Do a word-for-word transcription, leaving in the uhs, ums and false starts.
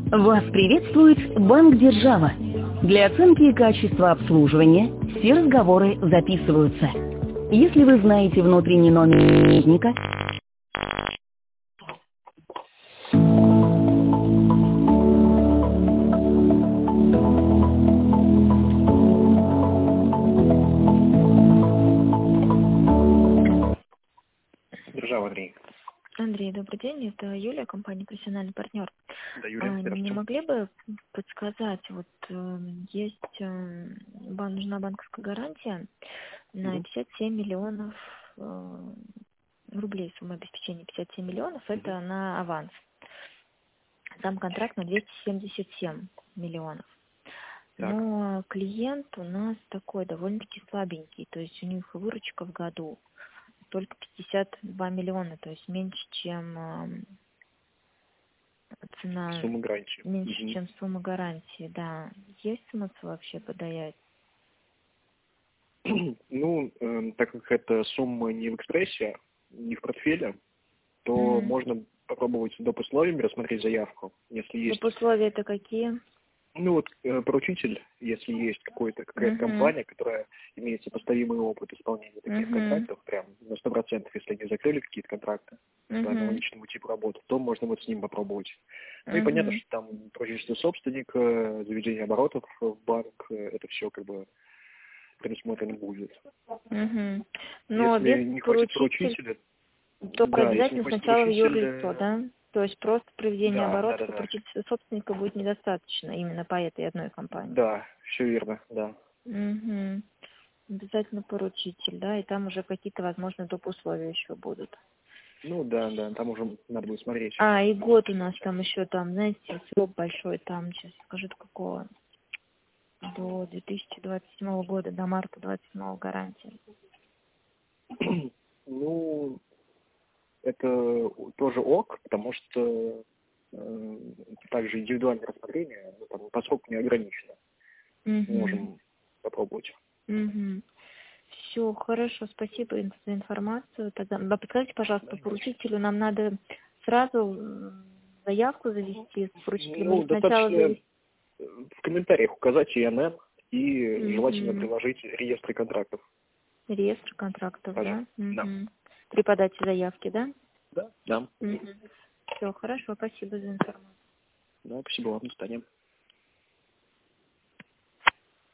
Вас приветствует Банк Держава. Для оценки качества обслуживания все разговоры записываются. Если вы знаете внутренний номер сотрудника, Держава, Андрей. Андрей, добрый день. Это Юлия, компания «Профессиональный партнер». Да, Юлия, А, здравствуйте. не могли бы подсказать, вот э, есть э, бан- нужна банковская гарантия на Мгм. пятьдесят семь миллионов э, рублей, сумма обеспечения пятьдесят семь миллионов, это на аванс. Сам контракт на двести семьдесят семь миллионов. Так. Но клиент у нас такой довольно-таки слабенький, то есть у них выручка в году только пятьдесят два миллиона, то есть меньше, чем э, цена, Сумма гарантии. меньше, Мгм. чем сумма гарантии, да. Есть смысл вообще подать? Ну, эм, так как эта сумма не в экспрессе, не в портфеле, то Мгм. можно попробовать доп. Условиями рассмотреть заявку, если есть. Доп. Условия-то какие? Ну вот э, поручитель, если есть какой-то какая-то Угу. компания, которая имеет сопоставимый опыт исполнения таких Угу. контрактов, прям на сто процентов, если они закрыли какие-то контракты по Угу. аналогичному типу работы, то можно вот с ним попробовать. Ну и понятно, Угу. что там поручительство собственника, заведение оборотов в банк, э, это все как бы предусмотрено будет. Угу. Но без Если не хватит поручителя поручителя, только да, если не обязательно хватит сначала поручителя, юрлицо, да? То есть просто проведение да, да, оборотов да, и да, поручительства собственника будет недостаточно именно по этой одной компании. да, все верно, да. Угу. Обязательно поручитель, да, и там уже какие-то, возможно, доп. Условия еще будут. Ну да, да, там уже надо будет смотреть. А, и год у нас там еще, там, знаете, срок большой, там, сейчас скажу, до какого, до две тысячи двадцать седьмого года, до марта двадцать седьмого гарантия. Ну, это тоже ок, потому что э, также индивидуальное рассмотрение, ну, там, по сроку не ограничено. Угу. Можем попробовать. Угу. Все, хорошо, спасибо ин- за информацию. Тогда, да, подскажите, пожалуйста, Да, по не за что. поручителю нам надо сразу м, заявку завести с поручителем Ну, или сначала достаточно э, завести? в комментариях указать И Н Н и желательно Угу. приложить реестры контрактов. Реестр контрактов, Пожалуйста. да? Да. Угу. При подаче заявки, да? Да. Да. Угу. Все, хорошо, спасибо за информацию. Да, спасибо вам, до свидания.